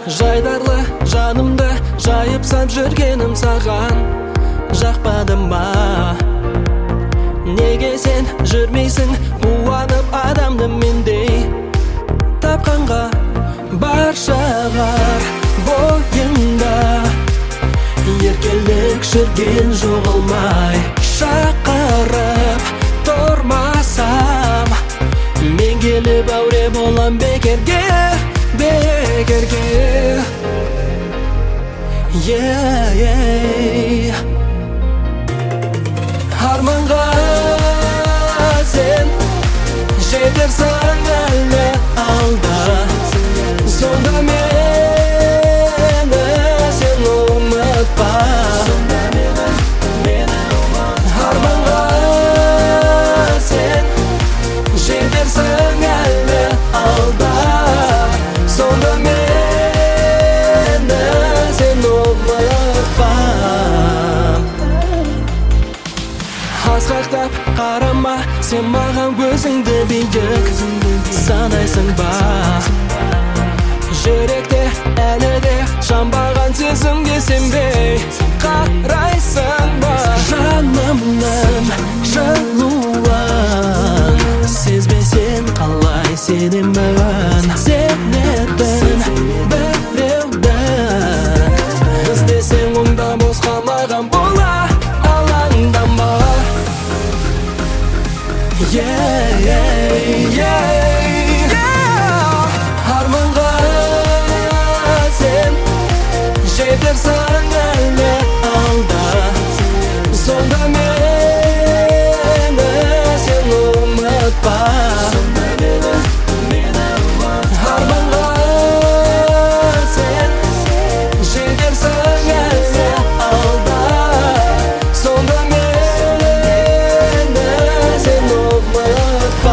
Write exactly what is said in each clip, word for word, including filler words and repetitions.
Жайдарлы жанымды жайып сап жүргенім саған жақпады ма? Неге сен жүрмейсің қуанып адамды мендей? Тапқанға бар шығар бойыңда, еркелік жүрген жоғалмай. Шақырып тұрмасам мен келіп әуре болам бекерге, бекерге. Yeah, yeah. Арманға сен жетерсің әлі алда, сонда мені сен ұмытпа. Арманға сен жетерсің әлі алда, сонда мені сен ұмытпа. Асқақтап қарама, сен маған өзіңді биік санайсың ба? Жүректе әлі де жанбаған сезімге сенбей қарайсың ба? Жанымның жылуын сезбесең қалай сенемін? Сенетін біреуді іздесең онда босқа маған бола алаңдама. Yeah, yeah, yeah, yeah. Арманға сен жетерсің әлі алда, сонда мені сен ұмытпа. Арманға сен жетерсің әлі алда, сонда мені сен ұмытпа.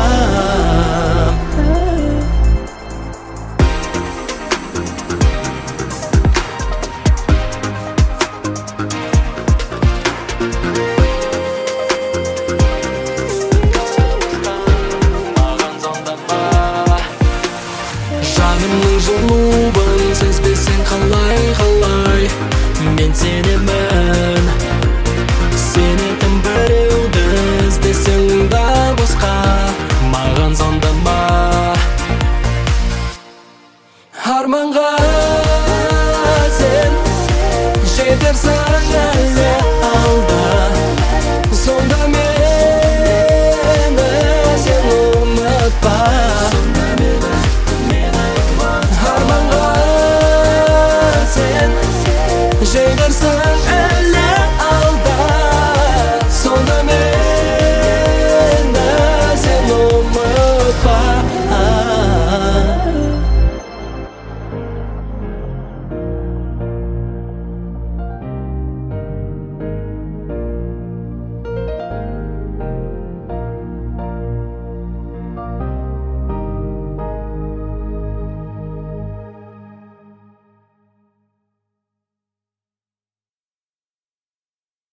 Жанымның жылуын сезбесең қалай, қалай мен сенемін? Сенетін біреуді іздесең да босқа маған звондама. Арманға сен жетерсің